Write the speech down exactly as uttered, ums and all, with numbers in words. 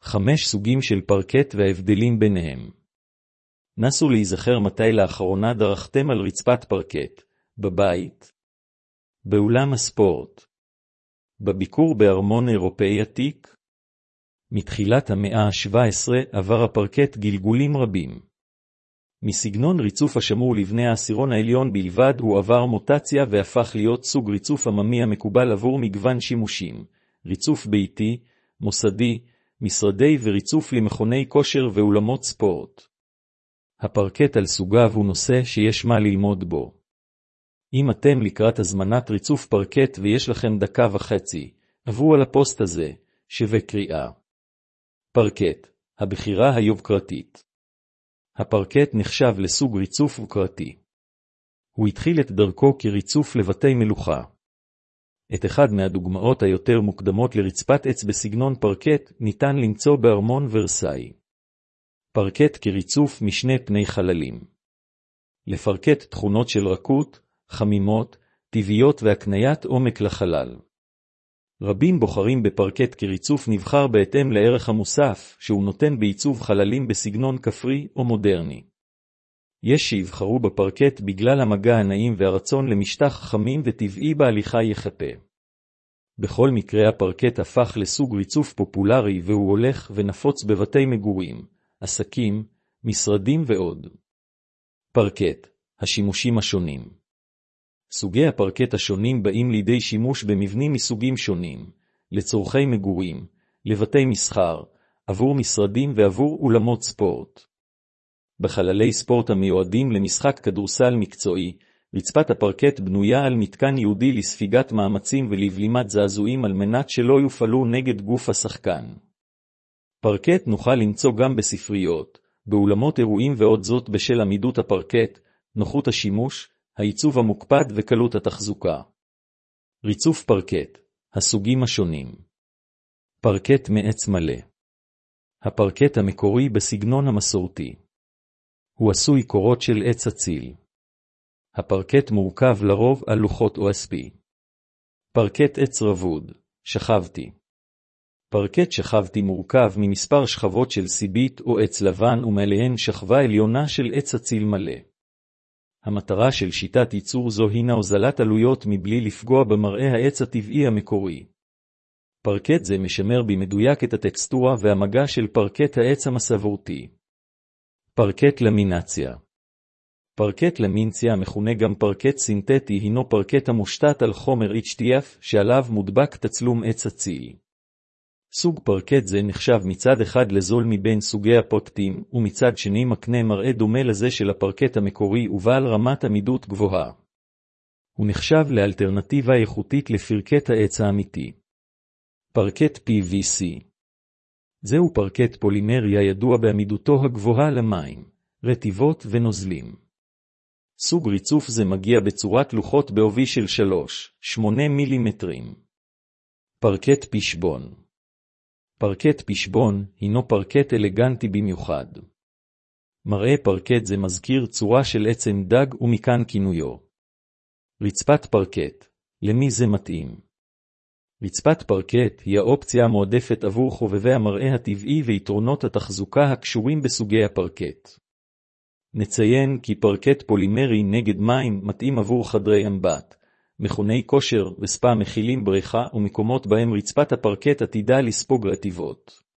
חמש סוגים של פרקט וההבדלים ביניהם. נסו להיזכר מתי לאחרונה דרכתם על רצפת פרקט, בבית, באולם הספורט, בביקור בארמון אירופאי עתיק. מתחילת המאה ה-שבע עשרה עבר הפרקט גלגולים רבים. מסגנון ריצוף השמור לבני העשירון העליון בלבד הוא עבר מוטציה והפך להיות סוג ריצוף עממי המקובל עבור מגוון שימושים, ריצוף ביתי, מוסדי, משרדי וריצוף למכוני כושר ואולמות ספורט. הפרקט על סוגיו הוא נושא שיש מה ללמוד בו. אם אתם לקראת הזמנת ריצוף פרקט ויש לכם דקה וחצי, עברו על הפוסט הזה, שווה קריאה. פרקט, הבחירה היוקרתית. הפרקט נחשב לסוג ריצוף יוקרתי. הוא התחיל את דרכו כריצוף לבתי מלוכה. את אחד מהדוגמאות היותר מוקדמות לרצפת עץ בסגנון פרקט ניתן למצוא בארמון ורסאי. פרקט כריצוף משני פני חללים. לפרקט תכונות של רכות, חמימות, טבעיות והקניית עומק לחלל. רבים בוחרים בפרקט כריצוף נבחר בהתאם לערך המוסף שהוא נותן בעיצוב חללים בסגנון כפרי או מודרני. יש שיבחרו בפרקט בגלל המגע הנעים והרצון למשטח חמים וטבעי בהליכה יחפה. בכל מקרה הפרקט הפך לסוג ריצוף פופולרי והוא הולך ונפוץ בבתי מגורים, עסקים, משרדים ועוד. פרקט, השימושים השונים. סוגי הפרקט השונים באים לידי שימוש במבנים מסוגים שונים, לצורכי מגורים, לבתי מסחר, עבור משרדים ועבור אולמות ספורט. בחללי ספורט המיועדים למשחק כדורסל מקצועי, רצפת הפרקט בנויה על מתקן ייעודי לספיגת מאמצים ולבלימת זעזועים על מנת שלא יופעלו נגד גוף השחקן. פרקט נוכל למצוא גם בספריות, באולמות אירועים ועוד זאת בשל עמידות הפרקט, נוחות השימוש, העיצוב המוקפד וקלות התחזוקה. ריצוף פרקט, הסוגים השונים. פרקט מעץ מלא. הפרקט המקורי בסגנון המסורתי. הוא עשוי קורות של עץ אציל. הפרקט מורכב לרוב על לוחות או אספי. פרקט עץ רבוד, שכבתי. פרקט שכבתי מורכב ממספר שכבות של סיבית או עץ לבן ומעליהן שכבה עליונה של עץ אציל מלא. המטרה של שיטת ייצור זו הינה הוזלת עלויות מבלי לפגוע במראה העץ הטבעי המקורי. פרקט זה משמר במדויק את הטקסטורה והמגע של פרקט העץ המסורתי. פרקט למינציה. פרקט למינציה המכונה גם פרקט סינתטי הינו פרקט המושתת על חומר אייץ' טי אף שעליו מודבק תצלום עץ אציל. סוג פרקט זה נחשב מצד אחד לזול מבין סוגי הפרקטים, ומצד שני מקנה מראה דומה לזה של הפרקט המקורי ובעל רמת עמידות גבוהה. הוא נחשב לאלטרנטיבה איכותית לפרקט העץ האמיתי. פרקט פי וי סי. זהו פרקט פולימרי הידוע בעמידותו הגבוהה למים, רטיבות ונוזלים. סוג ריצוף זה מגיע בצורת לוחות בעובי של שלוש נקודה שמונה מילימטרים. פרקט פשבון. פרקט פשבון הינו פרקט אלגנטי במיוחד. מראה פרקט זה מזכיר צורה של עצם דג ומכאן כינויו. רצפת פרקט, למי זה מתאים? רצפת פרקט היא האופציה המועדפת עבור חובבי המראה הטבעי ויתרונות התחזוקה הקשורים בסוגי הפרקט. נציין כי פרקט פולימרי נגד מים מתאים עבור חדרי אמבט, מכוני כושר וספה מכילים בריכה ומקומות בהם רצפת הפרקט עתידה לספוג רטיבות.